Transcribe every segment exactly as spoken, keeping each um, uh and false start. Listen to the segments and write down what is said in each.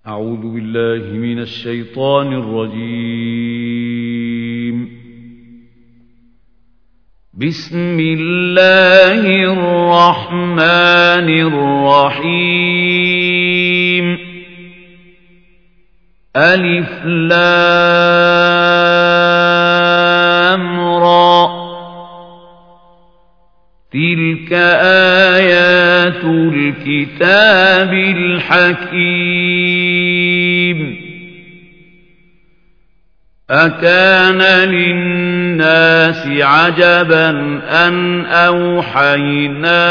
أعوذ بالله من الشيطان الرجيم. بسم الله الرحمن الرحيم. ألف لام را، تلك آيات الكتاب الحكيم. أكان للناس عجبا أن أوحينا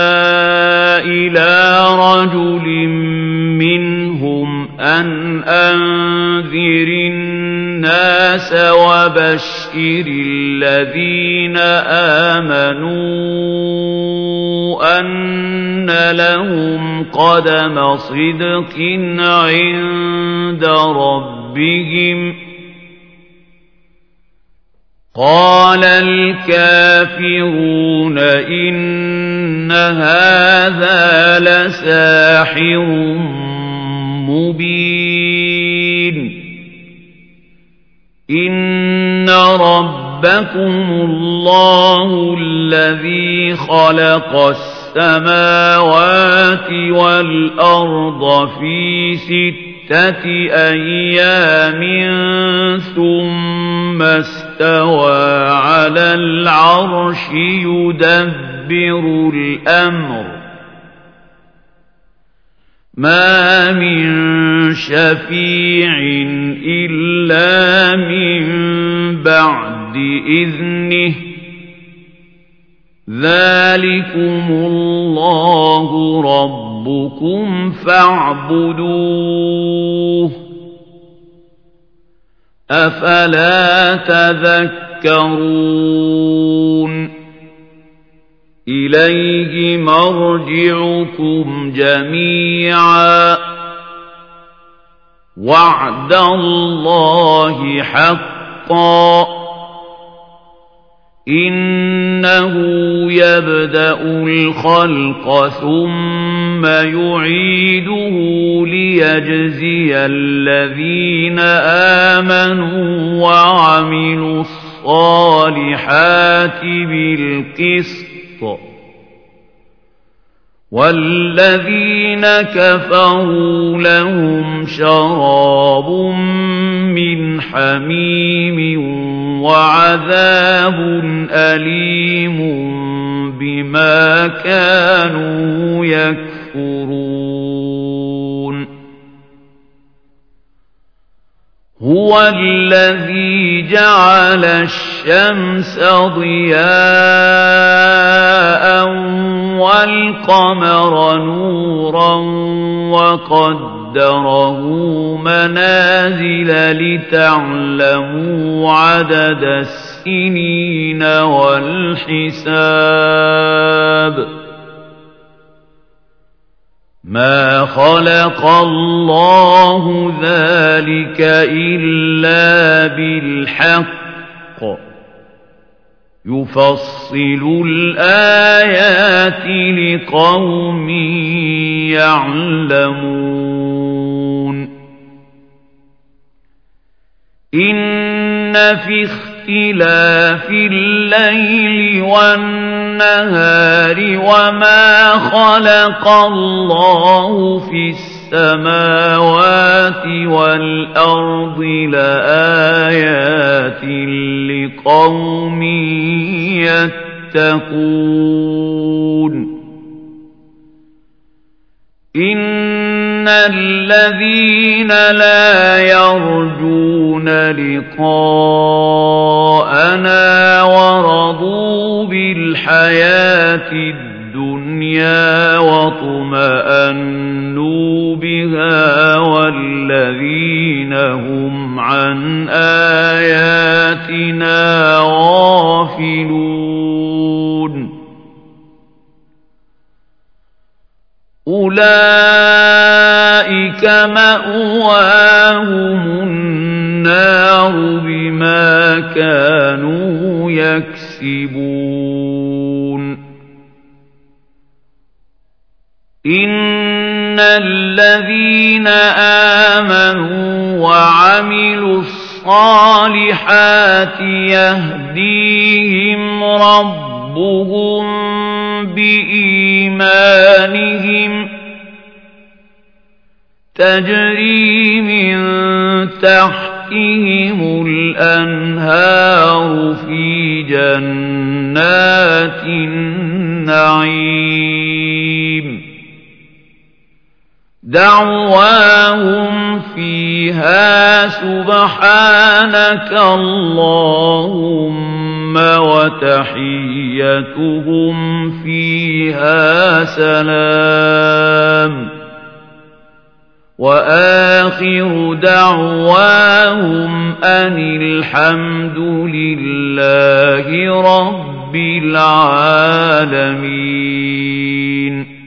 إلى رجل منهم أن أنذر الناس وبشر الذين آمنوا أن لهم قدم صدق عند ربهم. قال الكافرون إن هذا لساحر مبين. إن ربكم الله الذي خلق السماوات والأرض في ستة أيام ثم استوى على العرش يدبر الأمر. ما من شفيع إلا من بعد إذنه. ذلكم الله ربكم فاعبدوه. أفلا تذكرون. إليه مرجعكم جميعا. وعد الله حقا. إنه يبدأ الخلق ثم يعيده ليجزي الذين آمنوا وعملوا الصالحات بالقسط، والذين كفروا لهم شراب من حميم وعذاب أليم بما كانوا يكفرون. هو الذي جعل الشمس ضياء والقمر نورا وقدره منازل لتعلموا عدد السنين والحساب. ما خلق الله ذلك إلا بالحق. يفصل الآيات لقوم يعلمون. إن في اختلاف الليل والنهار وما خلق الله في السماوات والأرض لآيات لقوم يتقون. إن الذين لا يرجون لقاءنا ورضوا بالحياة الدنيا واطمأنوا بها والذين هم عن آياتنا غافلون أولئك مأواهم النار بما كانوا يكسبون. إن الذين آمنوا وعملوا الصالحات يهديهم ربهم بإيمانهم تجري من تحتهم الأنهار في جنات النعيم دعواهم فيها سبحانك اللهم وتحيتهم فيها سلام وآخر دعواهم أن الحمد لله رب العالمين.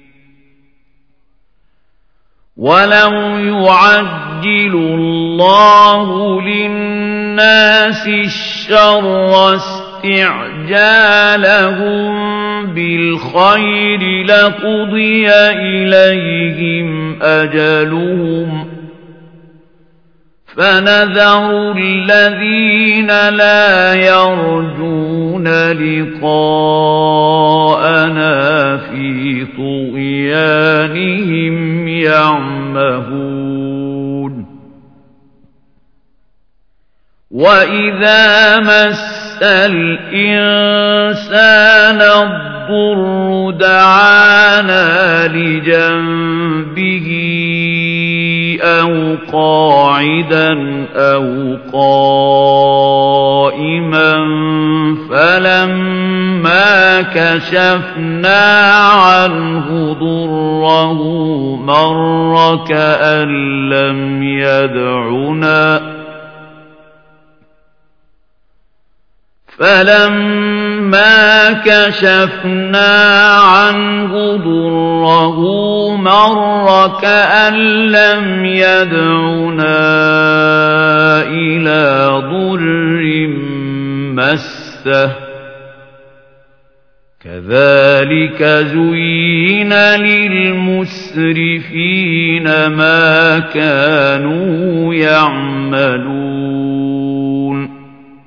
ولو يعجل الله للناس الشر استعجالهم بالخير لقضي إليهم أجلهم فنذر الذين لا يرجون لقاءنا في طغيانهم يعمهون. وإذا مس الإنسان الضر دعانا لجنبه أو قاعدا أو قائما فلما كشفنا عنه ضره مر كأن لم يدعنا فلما كشفنا عنه ضره مر كأن لم يدعنا إلى ضر مسه كذلك زين للمسرفين ما كانوا يعملون.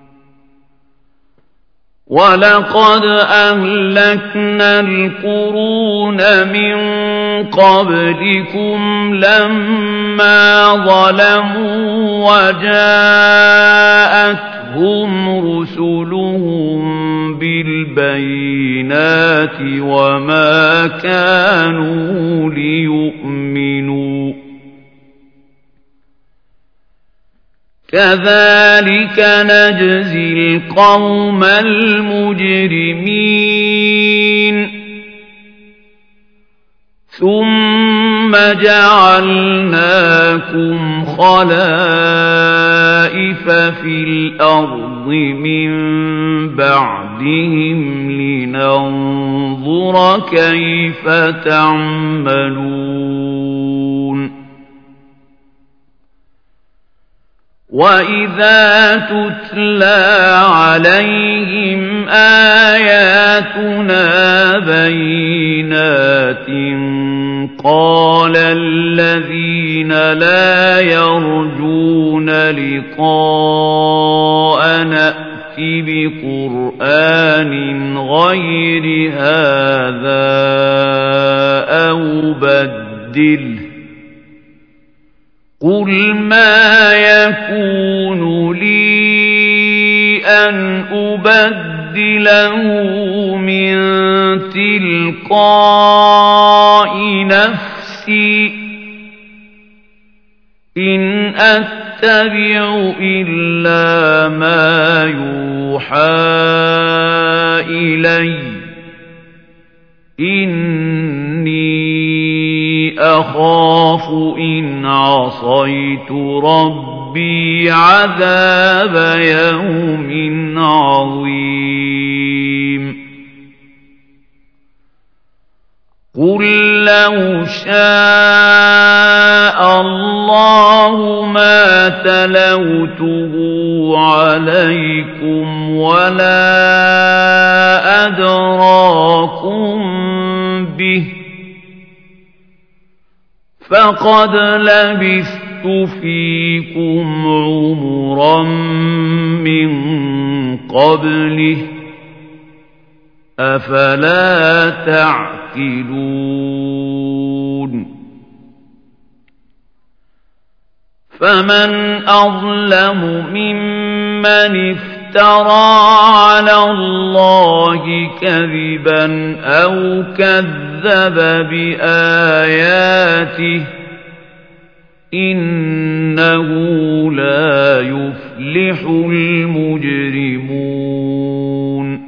ولقد أهلكنا القرون من قبلكم لما ظلموا وجاءتهم رسلهم بالبينات وما كانوا ليؤمنوا كذلك نجزي القوم المجرمين. ثم جعلناكم خلائف في الأرض من بعدهم لننظر كيف تعملون. وإذا تتلى عليهم آياتنا بينات قال الذين لا يرجون لقاءنا ائت بقرآن غير هذا أو بدله قل ما يكون لي أن أبدله من تلقاء نفسي إن أتبع إلا ما يوحى إلي إني أخاف إن عصيت ربي عذاب يوم عظيم. قل لو شاء الله ما تلوته عليكم ولا أدراكم به فقد لبثت فيكم عمرا من قبله أفلا تعقلون فمن أظلم ممن افترى على الله كذبا أو كذب بآياته إنه لا يفلح المجرمون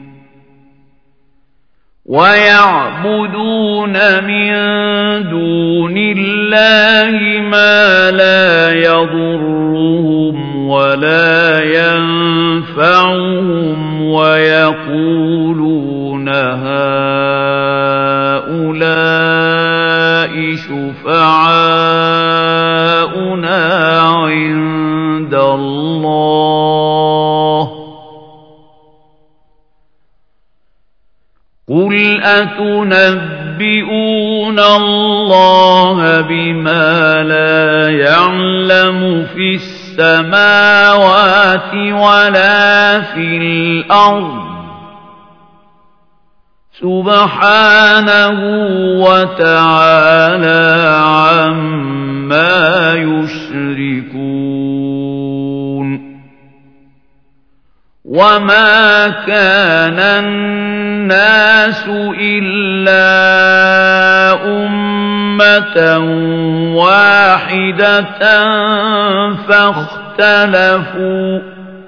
ويعبدون من دون الله ما لا يضرهم ولا ينفعهم ويقولون هؤلاء شفعاؤنا عند الله قل أتنبئون الله بما لا يعلم في السماوات ولا في الأرض سبحانه وتعالى عما يشركون وما كان الناس إلا أمة واحدة فاختلفوا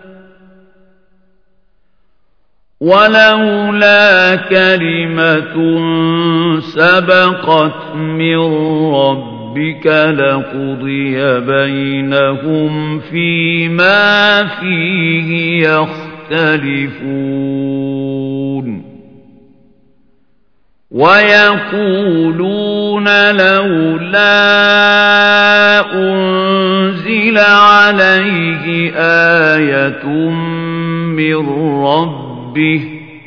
ولولا كلمة سبقت من ربك لقضي بينهم فيما فيه يختلفون ويقولون لولا أنزل عليه آية من ربه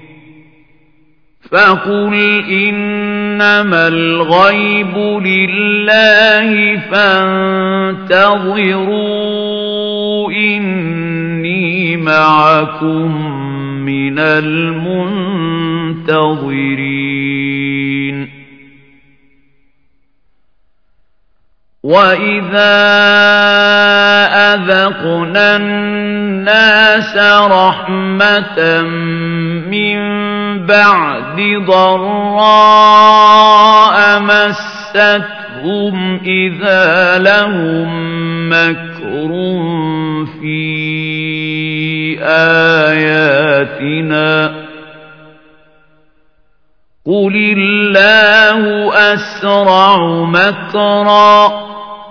فقل إنما الغيب لله فانتظروا إني معكم من المنتظرين وإذا أذقنا الناس رحمة من بعد ضراء مستهم إذا لهم مكر في آياتنا قل الله أسرع مكرا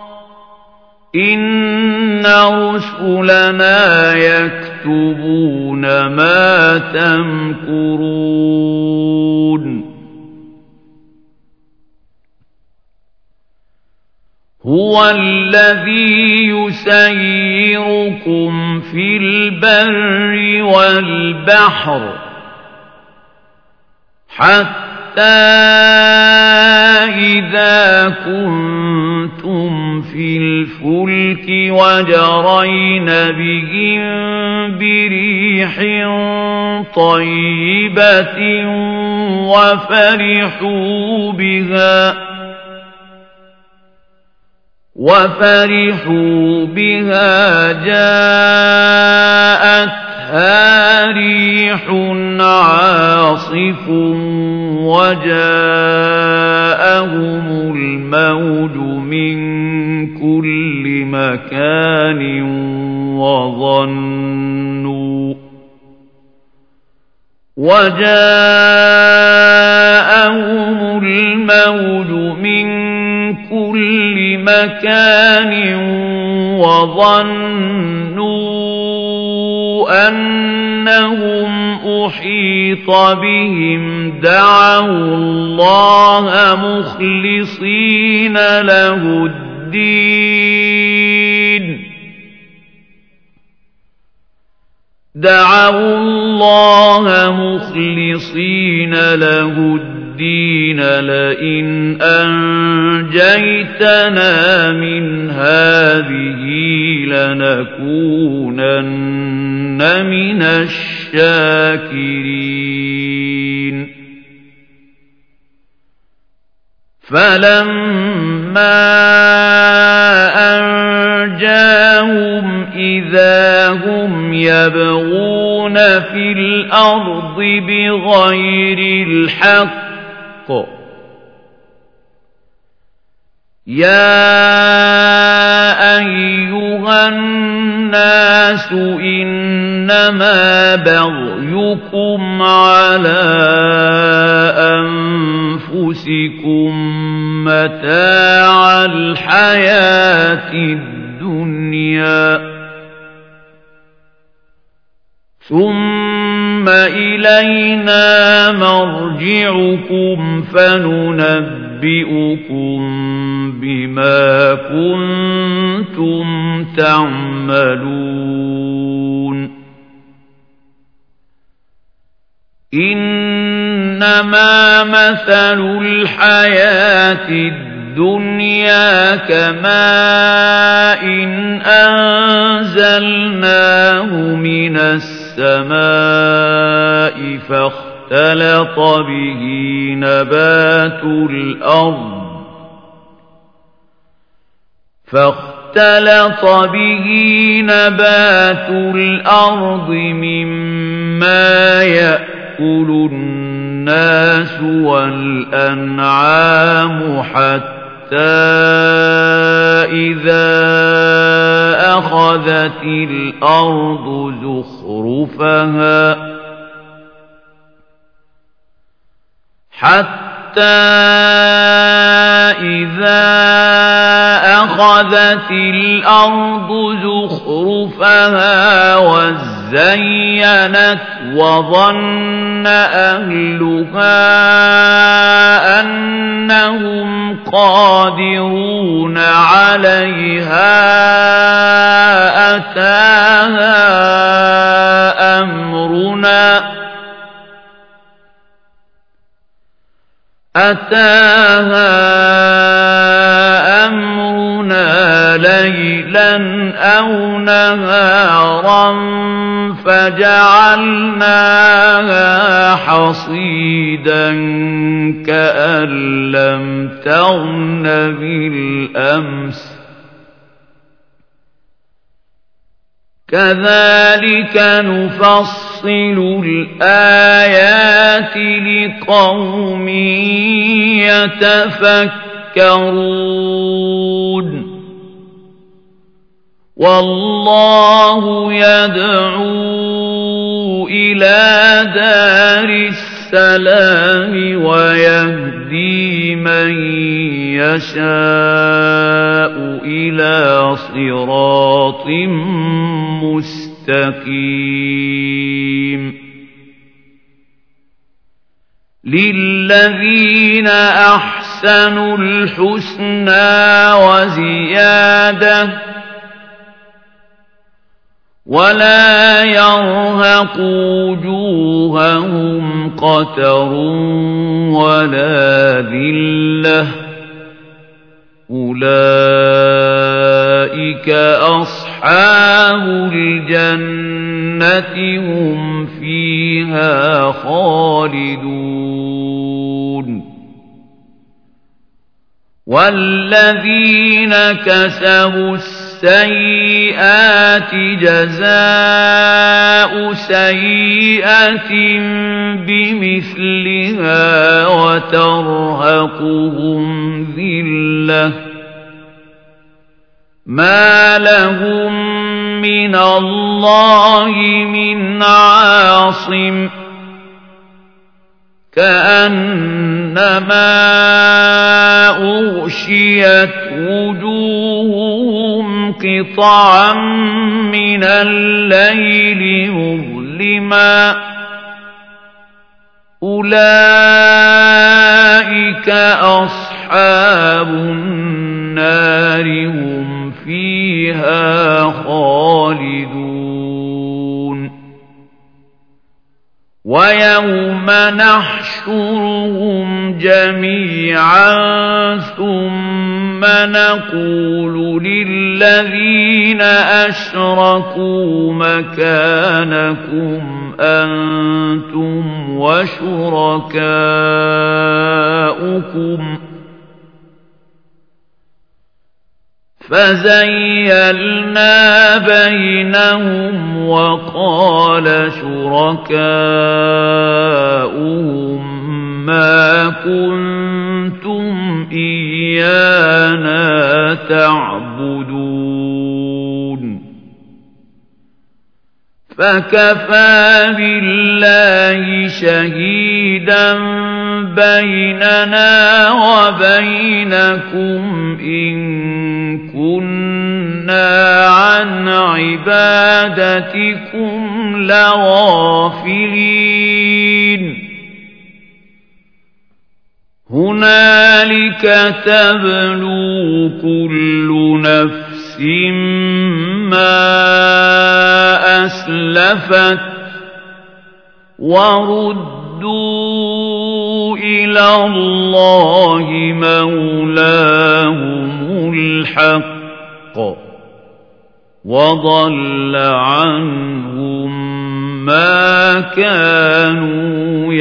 إن رسلنا يكتبون ما تمكرون هو الذي يسيركم في البر والبحر حتى إذا كنتم في الفلك وجرين بهم بريح طيبة وفرحوا بها وفرحوا بها جاءتها ريح عاصف وجاءهم الموج من كل مكان وظنوا وجاءهم الموج من كل مكان وظنوا أنهم أحيط بهم دعوا الله مخلصين له الدين دعوا الله مخلصين له الدين لئن أنجيتنا من هذه لنكونن من الشاكرين فلما أنجاهم إذا هم يبغون في الأرض بغير الحق يا أيها الناس إنما بغيكم على أنفسكم متاع الحياة الدنيا ثم إلينا مرجعكم فننبئكم بما كنتم تعملون إنما مثل الحياة الدنيا كماء إن أنزلناه من السماء فاختلط به نبات الأرض فاختلط به نبات الأرض مما يأكل الناس والأنعام حتى إذا أخذت الأرض زخرفها حتى إذا أخذت الأرض زخرفها وزينت وظن أهلها أنهم قادرون عليها أتاها أمرنا أتاها أمرنا ليلا أو نهارا فجعلناها حصيدا كأن لم تغن بالأمس كذلك نفصل الآيات لقوم يتفكرون والله يدعو إلى دار السلام ويهدي من يشاء إلى صراط مستقيم للذين أحسنوا الحسنى وزيادة ولا يرهق وجوههم قتر ولا ذلة أولئك أصحاب الجنة هم فيها خالدون والذين كسبوا السيئات جزاء سيئة بمثلها وترهقهم ذلة ما لهم من الله من عاصم كأنما أغشيت وجوههم قطعا من الليل مظلما أولئك أصحاب النار هم فيها خالدون ويوم نحشرهم جميعا ثم نقول للذين أشركوا مكانكم أنتم وشركاؤكم فزيلنا بينهم وقال شركاؤهم ما كنتم إيانا تعبدون فكفى بالله شهيدا بيننا وبينكم إن كنا عن عبادتكم لغافلين هنالك تبلو كل نفس ما أسلفت وردوا إلى الله مولاهم الحق وضل عنهم ما كانوا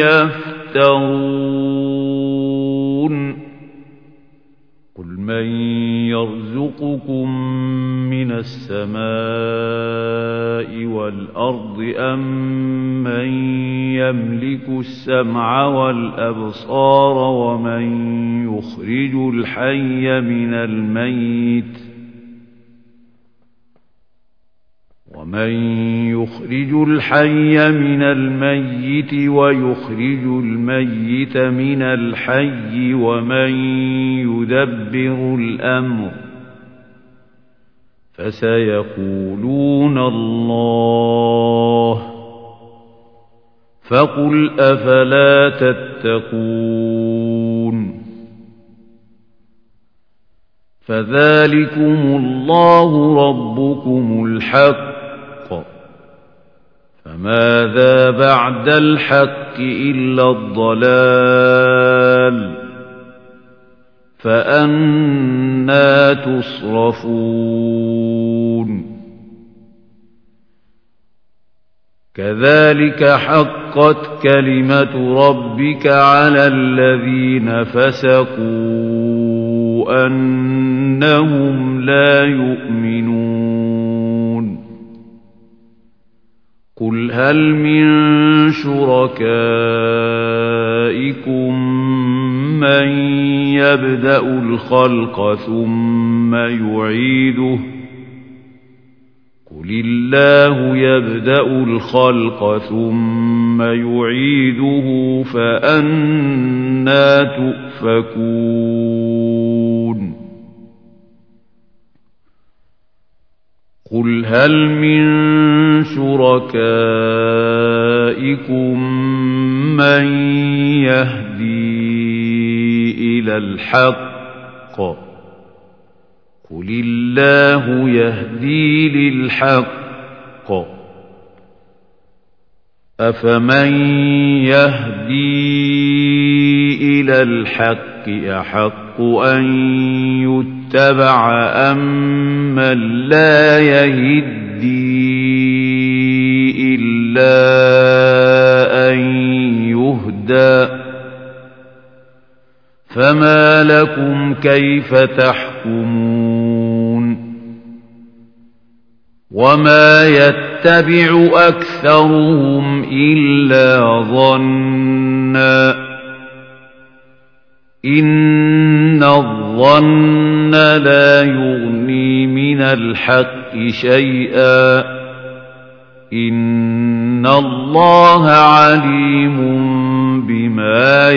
يفترون قل من يرزقكم من السماء والأرض أم من يملك السمع والأبصار ومن يخرج الحي من الميت ومن يخرج الحي من الميت ويخرج الميت من الحي ومن يدبر الأمر فسيقولون الله فقل أفلا تتقون فذلكم الله ربكم الحق فماذا بعد الحق إلا الضلال فأنى تصرفون كذلك حقت كلمة ربك على الذين فسقوا أنهم لا يؤمنون قل هل من شركائكم من يبدأ الخلق ثم يعيده قل الله يبدأ الخلق ثم يعيده فأنى تؤفكون قل هل من شركائكم من يهدي إلى الحق قل الله يهدي للحق أفمن يهدي إلى الحق أحق أن يتبع أم من لا يهدي إلا أن يهدى فما لكم كيف تحكمون وما يتبع أكثرهم إلا ظنا إن الظن لا يغني من الحق شيئا إن الله عليم بما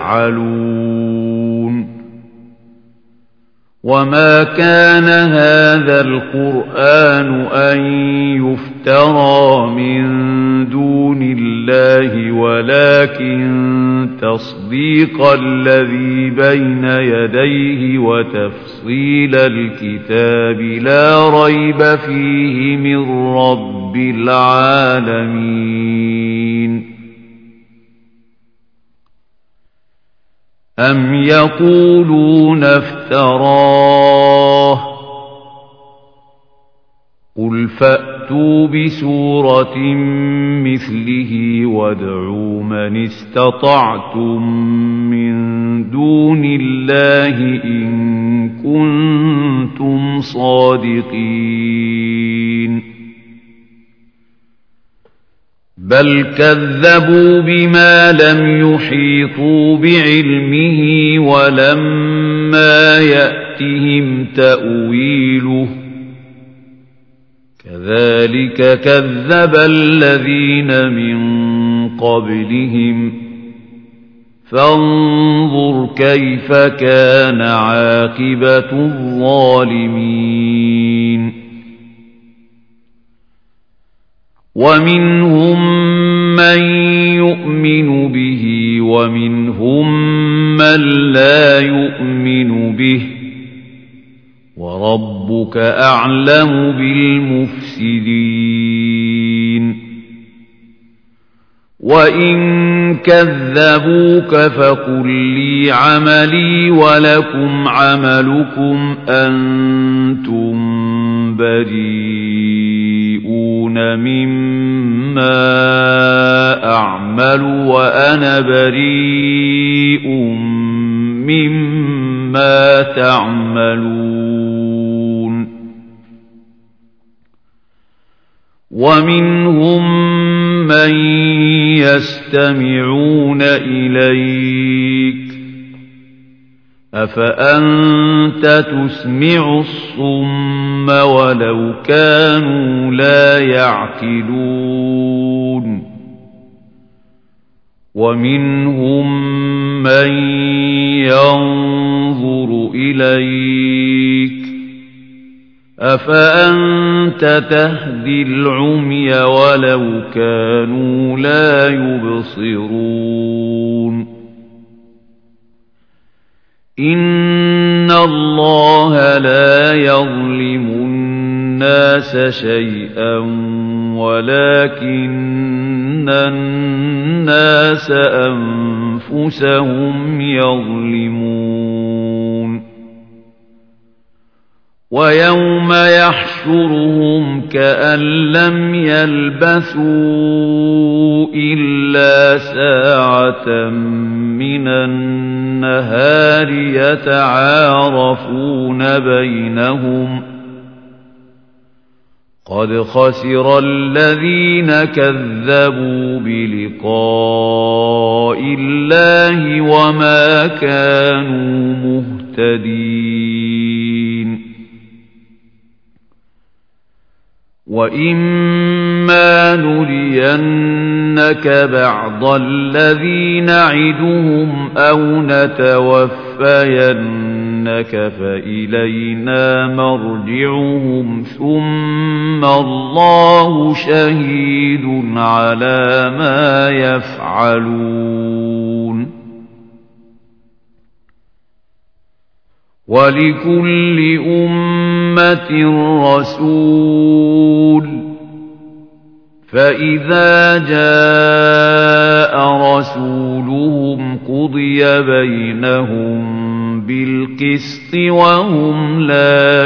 يفعلون وما كان هذا القرآن أن يفترى من دون الله ولكن تصديق الذي بين يديه وتفصيل الكتاب لا ريب فيه من رب العالمين أم يقولون افتراه قل فأتوا بسورة مثله وادعوا من استطعتم من دون الله إن كنتم صادقين بل كذبوا بما لم يحيطوا بعلمه ولما يأتهم تأويله كذلك كذب الذين من قبلهم فانظر كيف كان عاقبة الظالمين ومنهم من يؤمن به ومنهم من لا يؤمن به وربك أعلم بالمفسدين وإن كذبوك فقل لي عملي ولكم عملكم أنتم بريئون مما أعمل وأنا بريء مما تعملون ومنهم من يستمعون إليك أفأنت تسمع الصم ولو كانوا لا يعقلون ومنهم من ينظر إليك أفأنت تهدي العمي ولو كانوا لا يبصرون إن الله لا يظلم الناس شيئا ولكن الناس أنفسهم يظلمون ويوم يحشرهم كأن لم يلبثوا إلا ساعة من النهار يتعارفون بينهم قد خسر الذين كذبوا بلقاء الله وما كانوا مهتدين وإما نرينك بعض الذي نعدهم أو نتوفينك فإلينا مرجعهم ثم الله شهيد على ما يفعلون ولكل أمة رسول فإذا جاء رسولهم قضي بينهم بالقسط وهم لا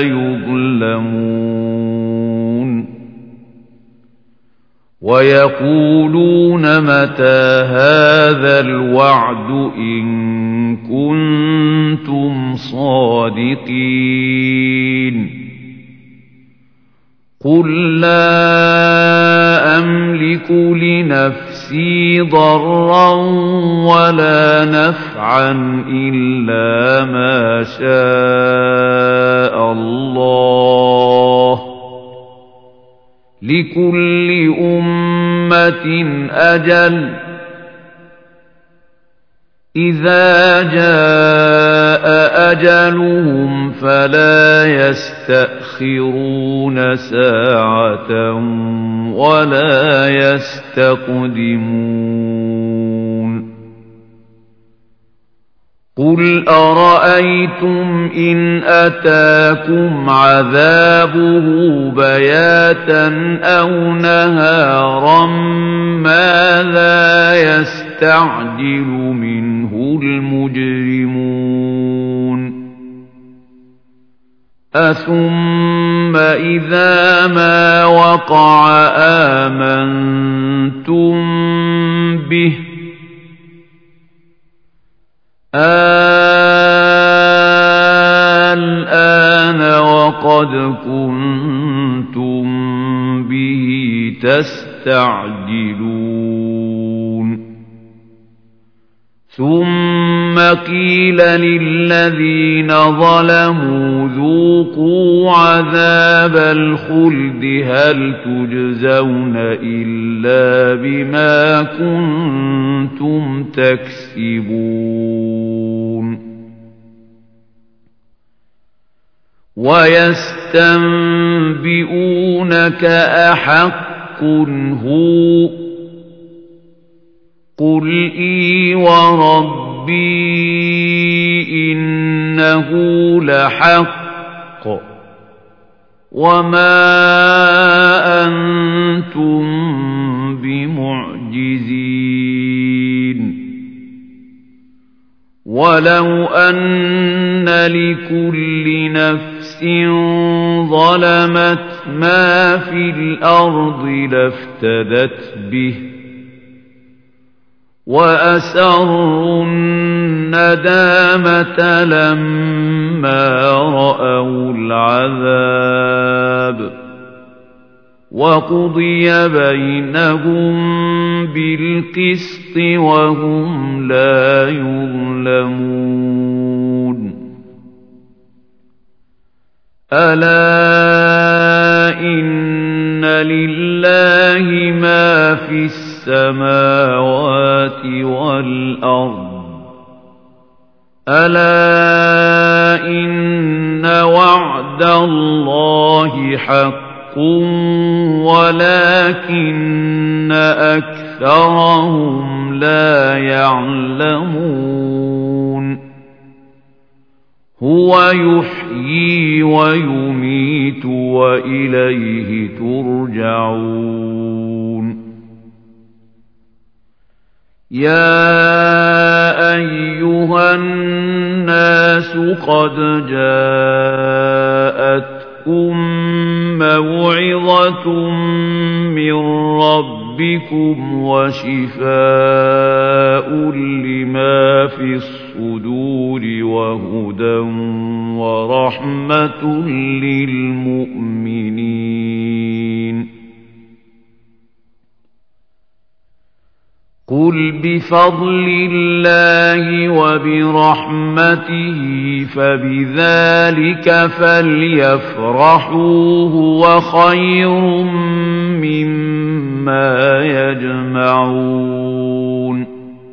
يظلمون ويقولون متى هذا الوعد إن كنتم صادقين قل لا أملك لنفسي ضرا ولا نفعا إلا ما شاء الله لكل أمة أجل إذا جاء أجلهم فلا يستأخرون ساعة ولا يستقدمون قل أرأيتم إن أتاكم عذابه بياتا أو نهارا ماذا يستعجل منه المجرمون أثم إذا ما وقع آمنتم به الآن وقد كنتم به تستعجلون ثم قيل للذين ظلموا ذوقوا عذاب الخلد هل تجزون إلا بما كنتم تكسبون ويستنبئونك أحق هو قل إي وربي إنه لحق وما أنتم بمعجزين ولو أن لكل نفس ظلمت ما في الأرض لافتدت به وأسروا الندامة لما رأوا العذاب وقضي بينهم بالقسط وهم لا يظلمون ألا إن لله ما في السماوات والأرض ألا إن وعد الله حق ولكن أكثرهم لا يعلمون هو يحيي ويميت وإليه ترجعون يا أيها الناس قد جاءتكم موعظة من ربكم وشفاء لما في الصدور وهدى ورحمة للمؤمنين قل بفضل الله وبرحمته فبذلك فليفرحوا هو خير مما يجمعون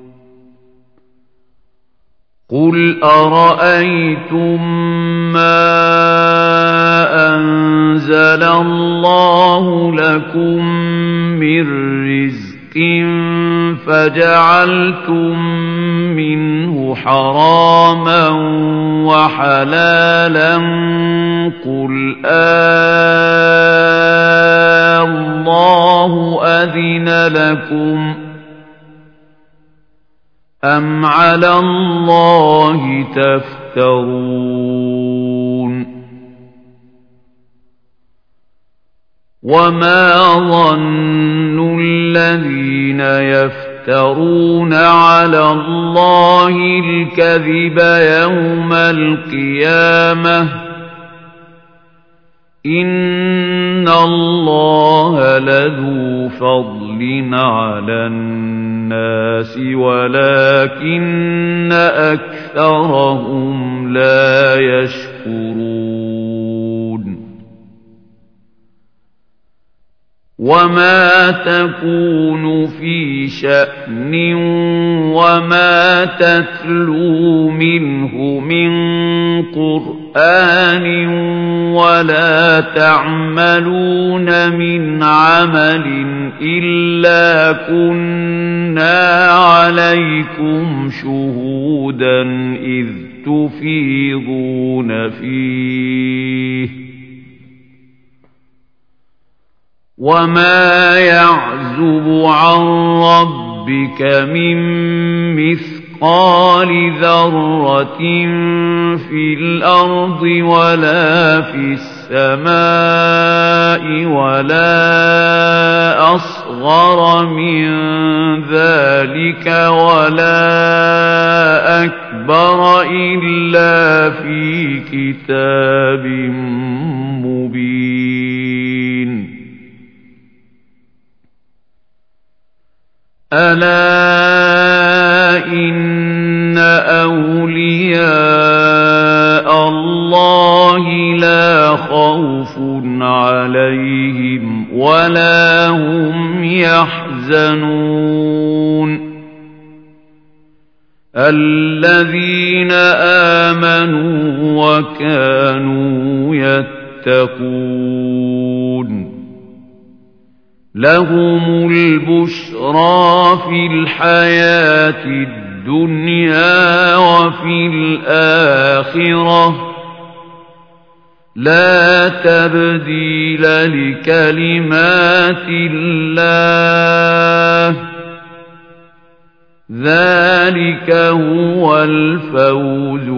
قل أرأيتم ما أنزل الله لكم من رزق فجعلتم منه حراما وحلالا قل آه الله أذن لكم أم على الله تفترون وما ظن الذين يفترون على الله الكذب يوم القيامة إن الله لذو فضل على الناس ولكن أكثرهم لا يشكرون وما تكون في شأن وما تتلو منه من قرآن ولا تعملون من عمل إلا كنا عليكم شهودا إذ تفيضون فيه وما يعزب عن ربك من مثقال مثقال ذرة في الأرض ولا في السماء ولا أصغر من ذلك ولا أكبر إلا في كتاب مبين. ألا إن أولياء الله لا خوف عليهم ولا هم يحزنون الذين آمنوا وكانوا يتقون لهم البشرى في الحياة الدنيا وفي الآخرة لا تبديل لكلمات الله ذلك هو الفوز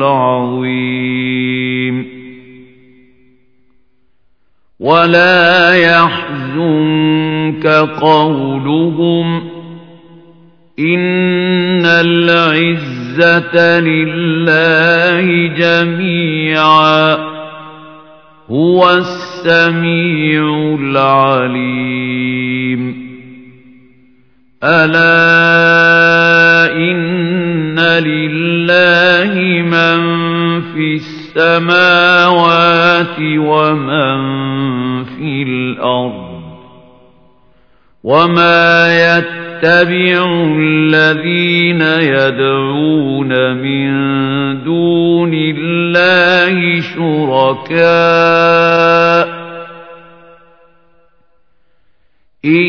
العظيم. ولا يحزنك قولهم إن العزة لله جميعا هو السميع العليم. ألا إن لله من في السماوات ومن في الأرض وما يتبع الذين يدعون من دون الله شركاء إن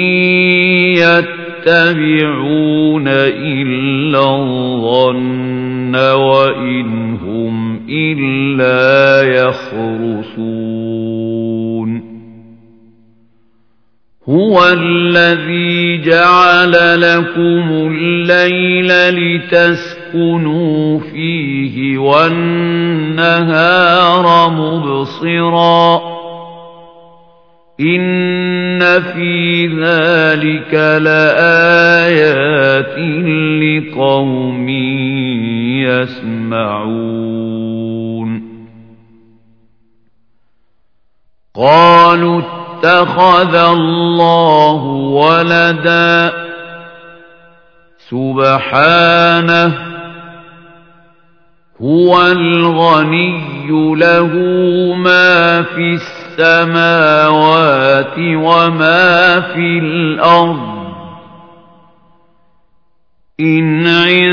يتبعون إلا الظن وإن هم إلا يخرصون. هو الذي جعل لكم الليل لتسكنوا فيه والنهار مبصرا إن في ذلك لآيات لقوم يسمعون. قالوا اتخذ الله ولدا سبحانه هو الغني له ما في السماوات وما في الأرض إن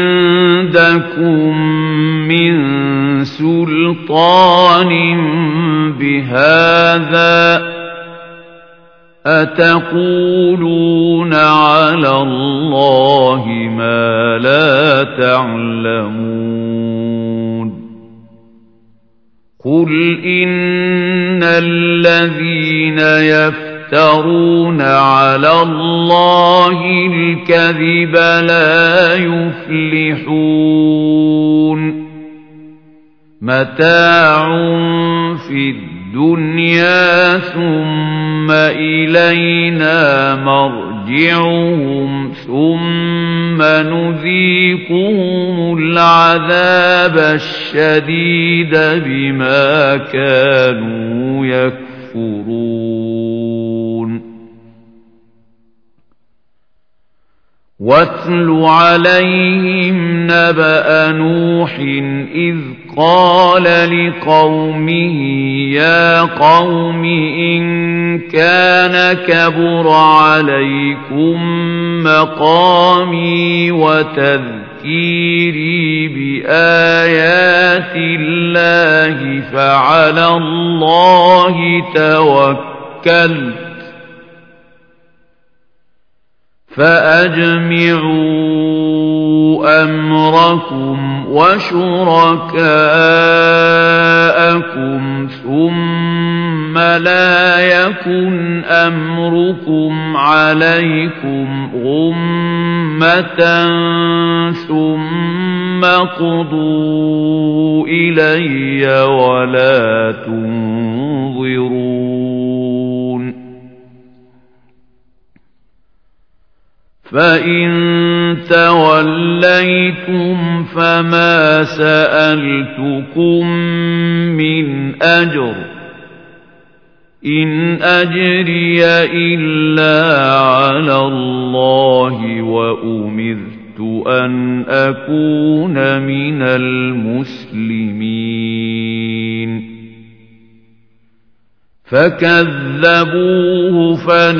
عندكم من سلطان بهذا أتقولون على الله ما لا تعلمون. قل إن الذين يفترون على الله الكذب لا يفلحون متاع في الدنيا ثم إلينا مرجعهم ثم نذيقهم العذاب الشديد بما كانوا يكفرون. واتل عليهم نبأ نوح إذ قال لقومه يا قوم إن كان كبر عليكم مقامي وتذكيري بآيات الله فعلى الله توكلت فأجمعوا أمركم وشركاءكم ثم لا يكن أمركم عليكم غمة ثم قضوا إلي ولا تنظرون فإن توليتم فما سألتكم من أجر إن أجري إلا على الله وأمرت أن أكون من المسلمين فكذبوه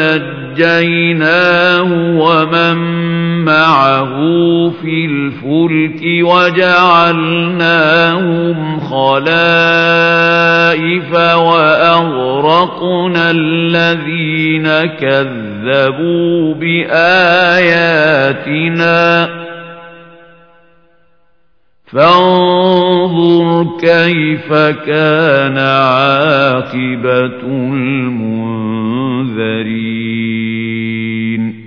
فنجيناه ومن معه في الفلك وجعلناهم خلائف وأغرقنا الذين كذبوا بآياتنا فانظر كيف كان عاقبة المنذرين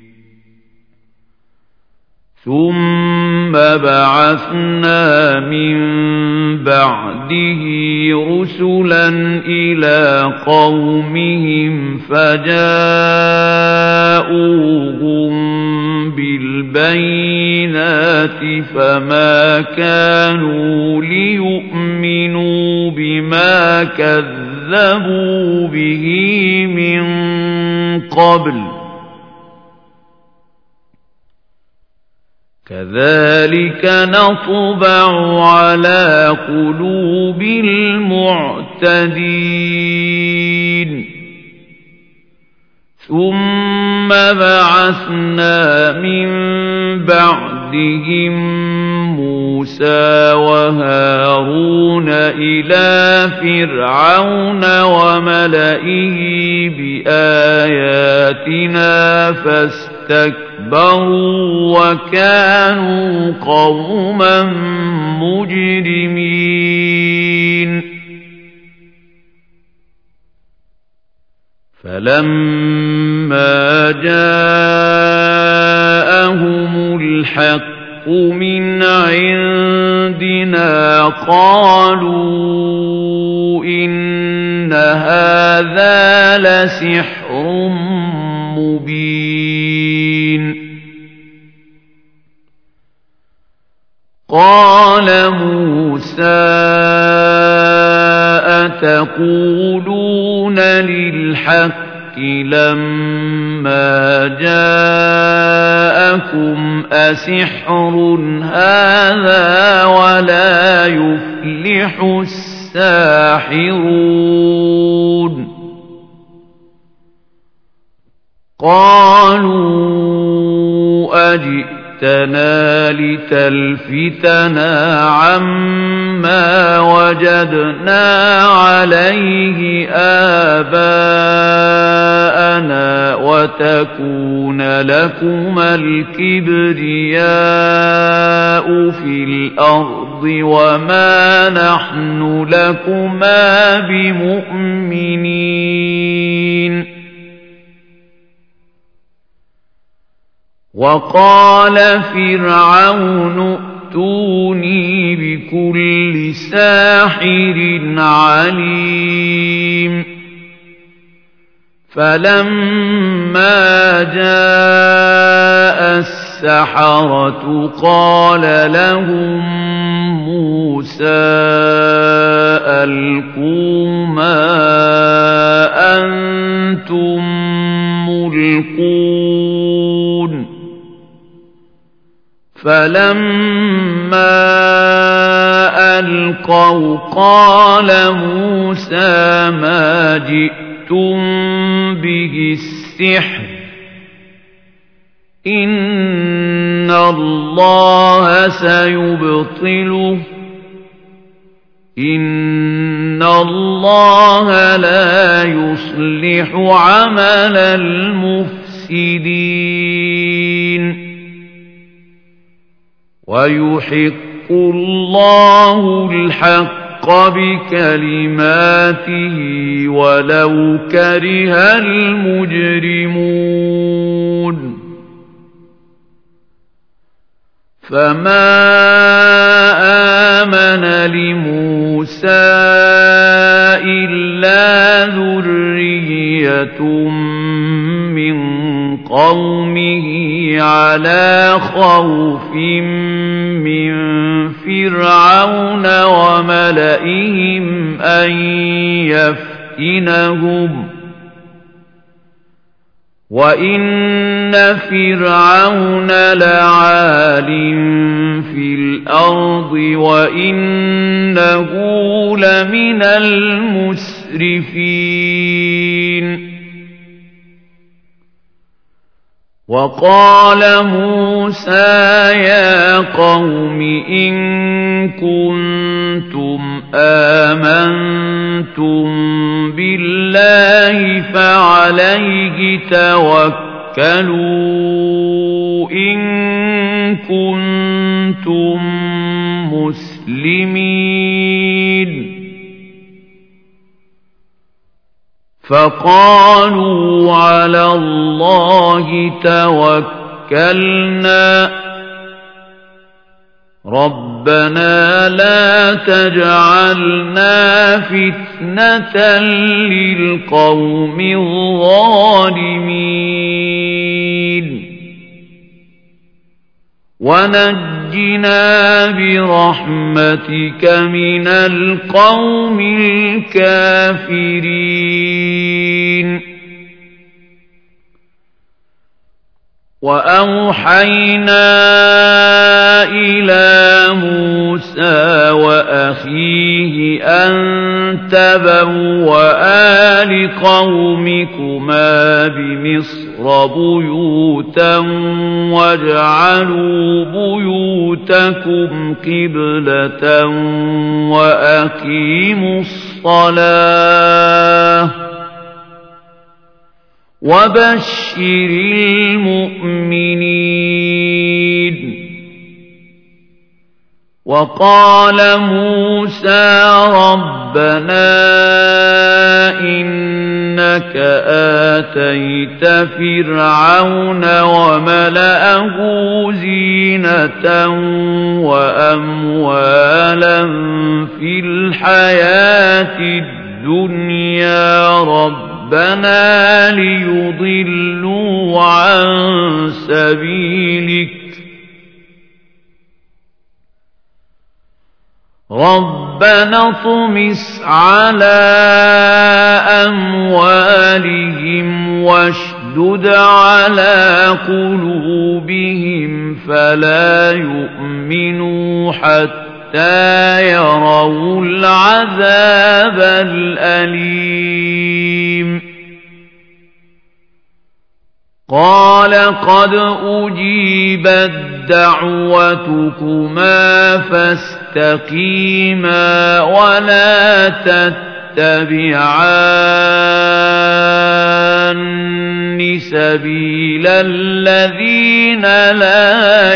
ثم بعثنا من بعده رسلا إلى قومهم فجاءوهم بالبينات فما كانوا ليؤمنوا بما كذبوا به من قبل كذلك نطبع على قلوب المعتدين ثم بعثنا من بعدهم موسى وهارون إلى فرعون وملئه بآياتنا فاستكبروا وكانوا قوما مجرمين فلما جاءهم الحق من عندنا قالوا إن هذا لسحر مبين قال موسى أتقولون للحق لما جاءكم أسحر هذا ولا يفلح الساحرون قالوا أجئتنا لتلفتنا عما وجدنا عليه آباءنا وتكون لكما الكبرياء في الأرض وما نحن لكما بمؤمنين وقال فرعون ائتوني بكل ساحر عليم فلما جاء السحرة قال لهم موسى ألقوا ما أنتم ملقون فلما ألقوا قال موسى ما جئتم به السحر إن الله سيبطله إن الله لا يصلح عمل المفسدين ويحق الله الحق بكلماته ولو كره المجرمون فما آمن لموسى إلا ذرية من قومه على خوف من فرعون وملئهم أن يفتنهم وإن فرعون لعال في الأرض وإنه لمن المسرفين وقال موسى يا قوم إن كنتم آمنتم بالله فعليه توكلوا إن كنتم مسلمين فقالوا على الله توكلنا ربنا لا تجعلنا فتنة للقوم الظالمين ونجنا برحمتك من القوم الكافرين وأوحينا إلى موسى وأخيه أن تبوأ لقومكما بمصر بيوتا واجعلوا بيوتكم قبلة وأقيموا الصلاة وبشر المؤمنين وقال موسى ربنا إنك آتيت فرعون وملأه زينة وأموالا في الحياة الدنيا رب ربنا ليضلوا عن سبيلك ربنا اطمس على أموالهم واشدد على قلوبهم فلا يؤمنوا حتى يروا العذاب الأليم قال قد أجيبت دعوتكما فاستقيما ولا تتبعان سبيل الذين لا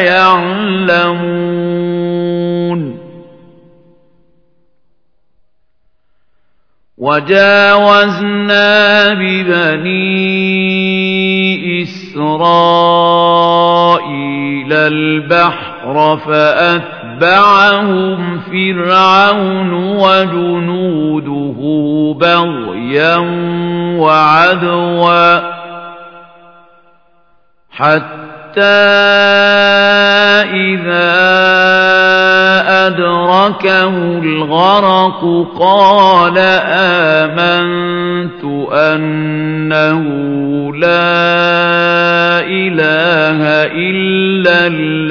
يعلمون وجاوزنا ببني إسرائيل البحر فأتبعهم فرعون وجنوده بغيا وعدوا حتى إذا أدركه الغرق قال آمنت أنه لا إله إلا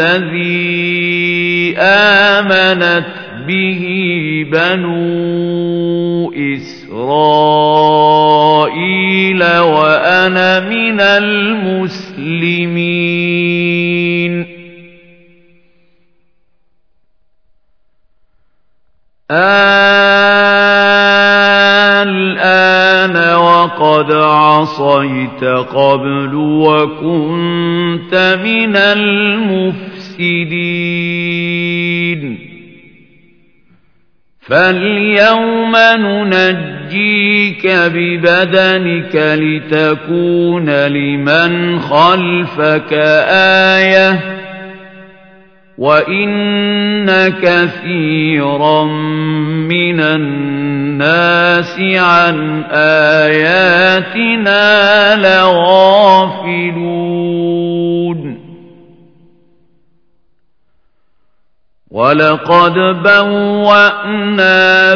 الذي آمنت به بنو إسرائيل وأنا من المسلمين الآن وقد عصيت قبل وكنت من المفسدين مفسدين فاليوم ننجيك ببدنك لتكون لمن خلفك آية وإن كثيرا من الناس عن آياتنا لغافلون ولقد بوأنا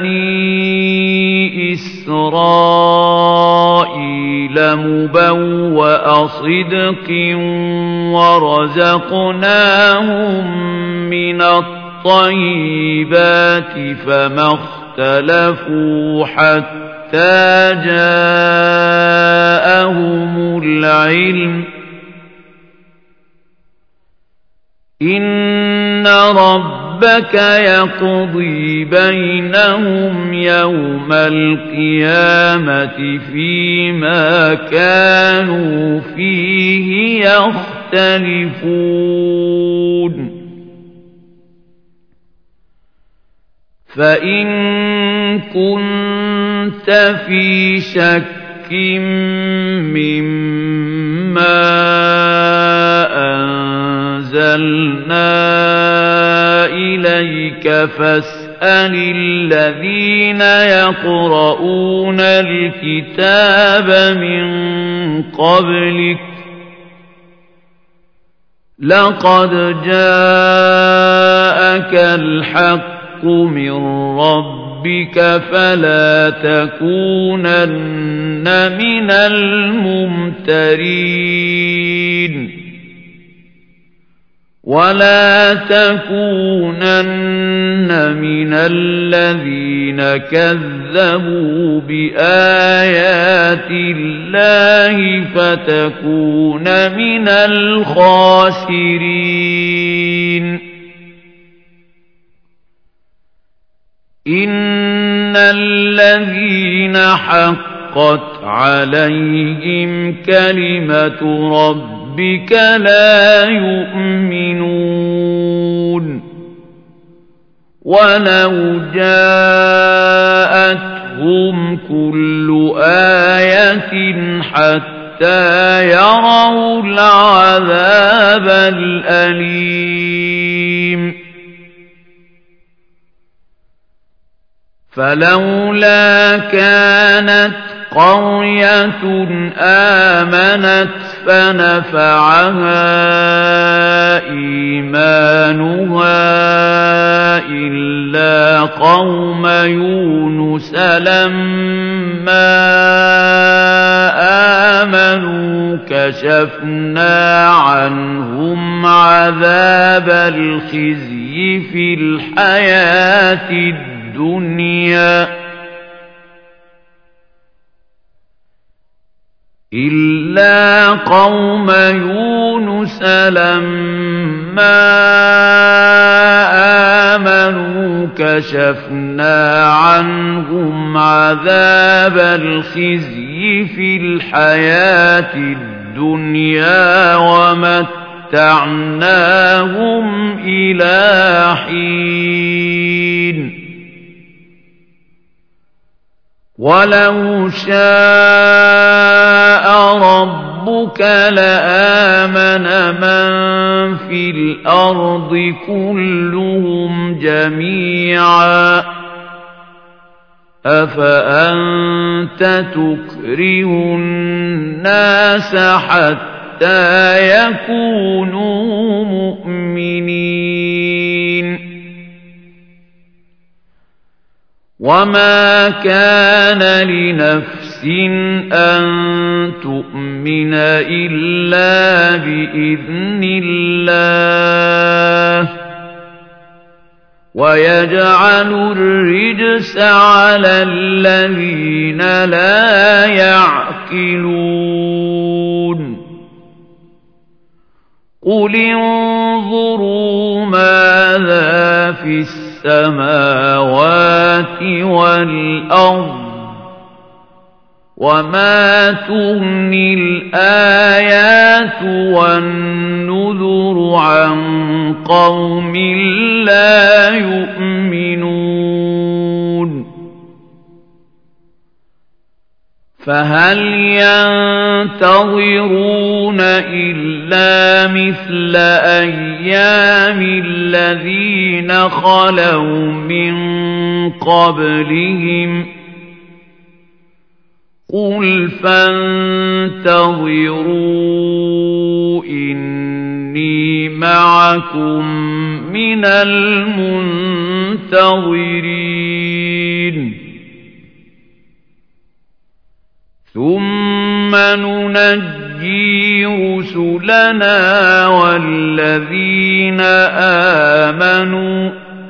بني إسرائيل مبوأ صدق ورزقناهم من الطيبات فما اختلفوا حتى جاءهم العلم إن ربك يقضي بينهم يوم القيامة فيما كانوا فيه يختلفون فإن كنت في شك مما أنزلنا إليك فاسأل الذين يقرؤون الكتاب من قبلك لقد جاءك الحق من ربك فلا تكونن من الممترين ولا تكونن من الذين كذبوا بآيات الله فتكون من الخاسرين إن الذين حقت عليهم كلمة ربهم ربك لا يؤمنون ولو جاءتهم كل آية حتى يروا العذاب الأليم فلولا كانت قرية آمنت فنفعها إيمانها إلا قوم يونس لما آمنوا كشفنا عنهم عذاب الخزي في الحياة الدنيا إلا قوم يونس لما آمنوا كشفنا عنهم عذاب الخزي في الحياة الدنيا ومتعناهم إلى حين ولو شاء ربك لآمن من في الأرض كلهم جميعا أفأنت تكره الناس حتى يكونوا مؤمنين وما كان لنفس أن تؤمن إلا بإذن الله ويجعل الرجس على الذين لا يعقلون قل انظروا ماذا في السماوات والأرض وما تغني الآيات والنذر عن قوم لا يؤمنون فهل ينتظرون إلا مثل أيام الذين خلوا من قبلهم قل فانتظروا إني معكم من المنتظرين ثم ننجي رسلنا والذين آمنوا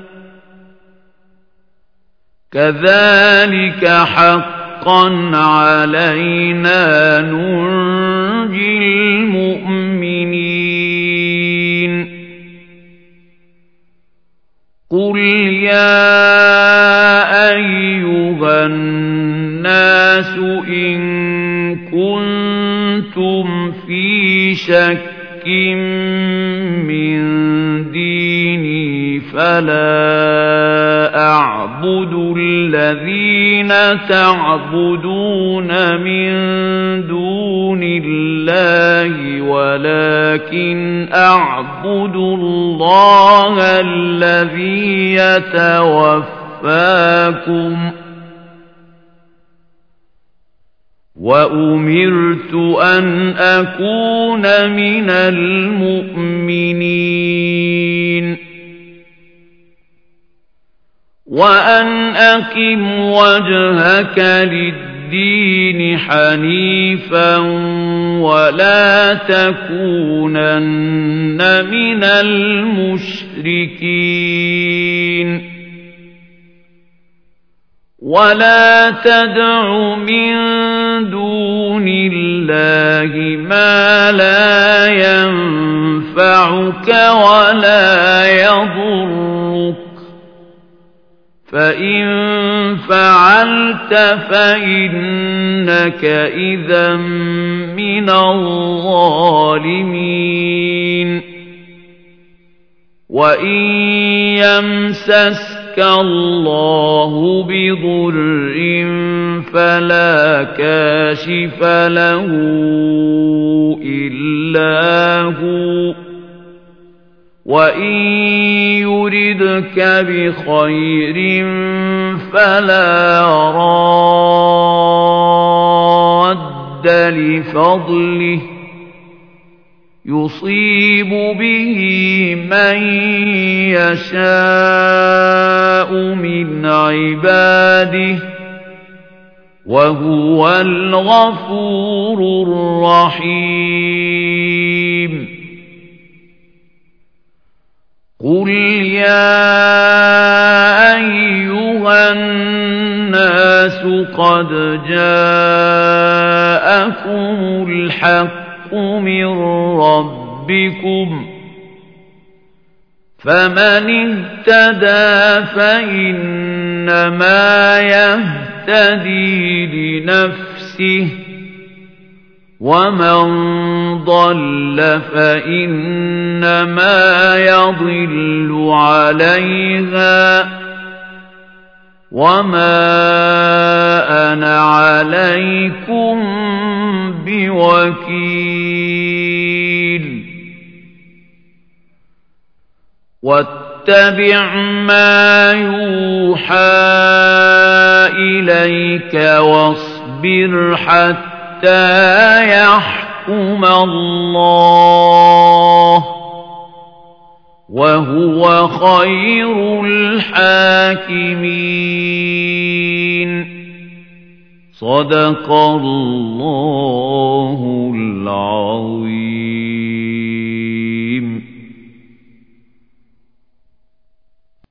كذلك حقا علينا ننجي المؤمنين قل يا أيها الناس إن كنتم في شك من ديني فلا أعبد الذين تعبدون من دون الله ولكن أعبد الله الذي يتوفاكم وأمرت أن أكون من المؤمنين وأن أقم وجهك للدين حنيفا ولا تكونن من المشركين ولا تدع من دون الله ما لا ينفعك ولا يضرك فإن فعلت فإنك إذا من الظالمين وإن يمسسك الله بضر فلا كاشف له إلا هو وإن يردك بخير فلا راد لفضله يصيب به من يشاء من عباده وهو الغفور الرحيم قل يا أيها الناس قد جاءكم الحق من ربكم فمن اهتدى فإنما يهتدي لنفسه ومن ضل فإنما يضل عليها وما أنا عليكم بوكيل واتبع ما يوحى إليك واصبر حتى يحكم الله وهو خير الحاكمين صدق الله